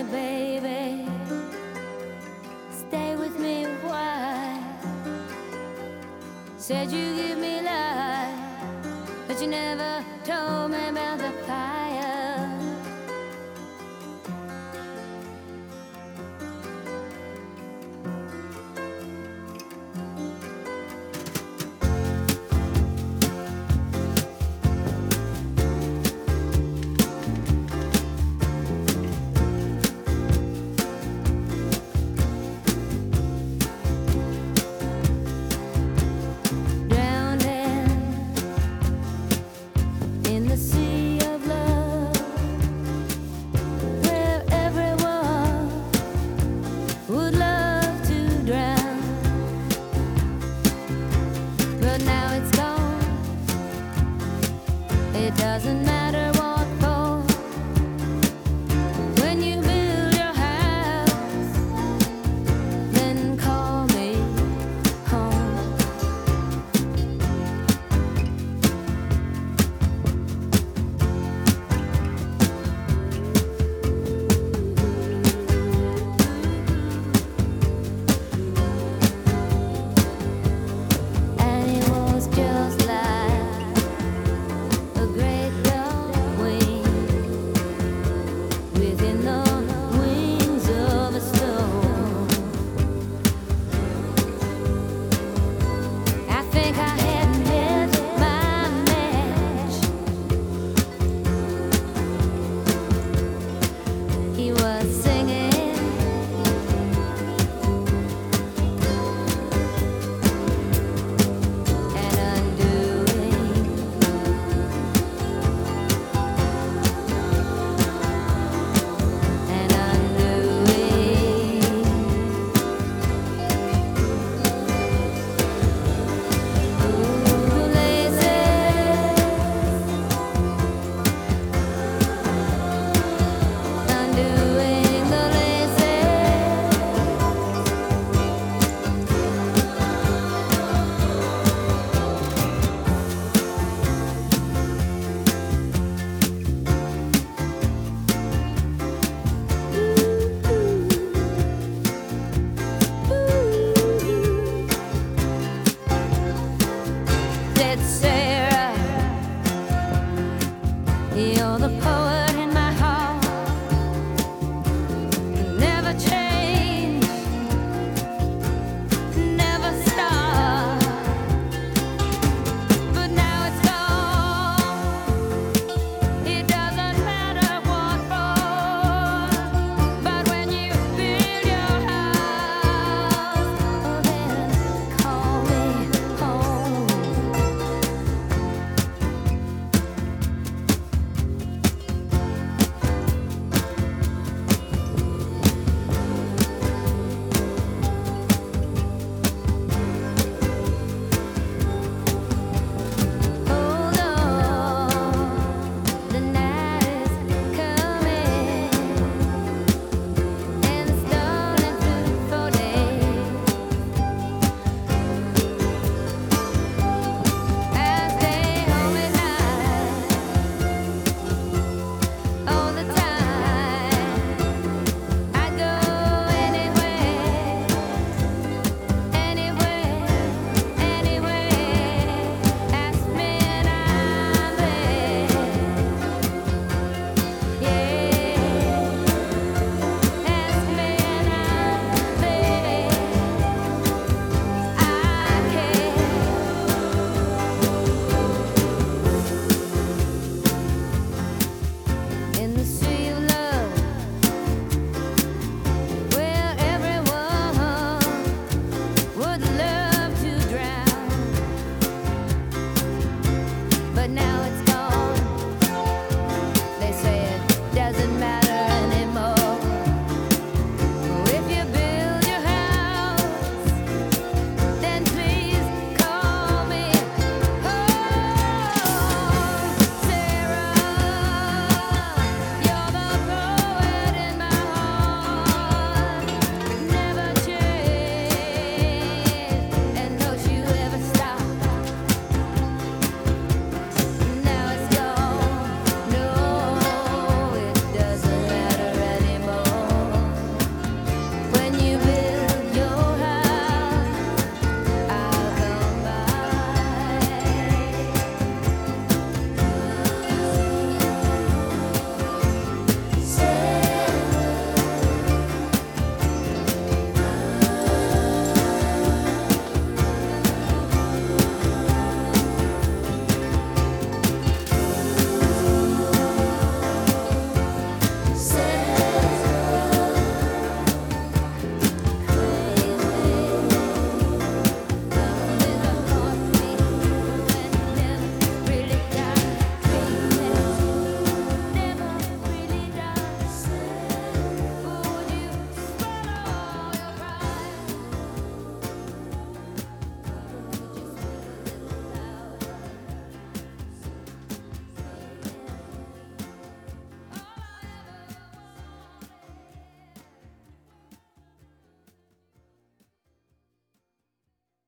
baby. Stay with me a while. Said you give me life, but you never told me about the fire. It doesn't matter what for. When you build your house, then call me home. And it was just like a great dark wind within the wings of a storm. I think I had met my match. He was singing and undoing. And undoing. Ooh, lazy. Undoing.